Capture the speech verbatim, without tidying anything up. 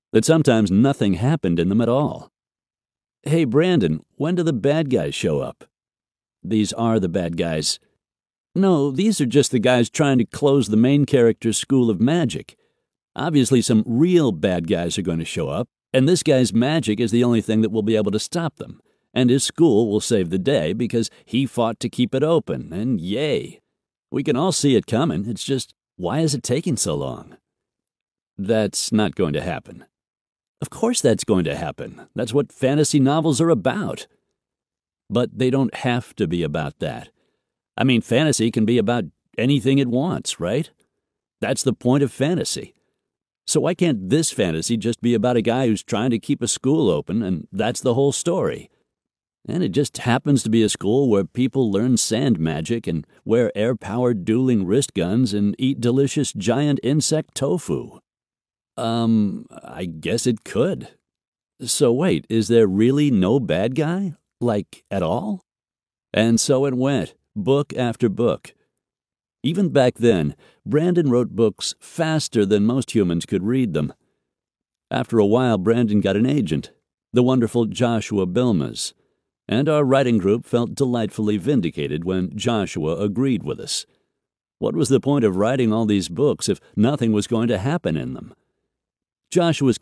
that sometimes nothing happened in them at all. Hey, Brandon, when do the bad guys show up? These are the bad guys. No, these are just the guys trying to close the main character's school of magic. Obviously, some real bad guys are going to show up, and this guy's magic is the only thing that will be able to stop them. And his school will save the day because he fought to keep it open, and yay. We can all see it coming. It's just, why is it taking so long? That's not going to happen. Of course that's going to happen. That's what fantasy novels are about. But they don't have to be about that. I mean, fantasy can be about anything it wants, right? That's the point of fantasy. So why can't this fantasy just be about a guy who's trying to keep a school open, and that's the whole story? And it just happens to be a school where people learn sand magic and wear air-powered dueling wrist guns and eat delicious giant insect tofu. Um, I guess it could. So wait, is there really no bad guy? Like, at all? And so it went, book after book. Even back then, Brandon wrote books faster than most humans could read them. After a while, Brandon got an agent, the wonderful Joshua Bilmes, and our writing group felt delightfully vindicated when Joshua agreed with us. What was the point of writing all these books if nothing was going to happen in them? Joshua's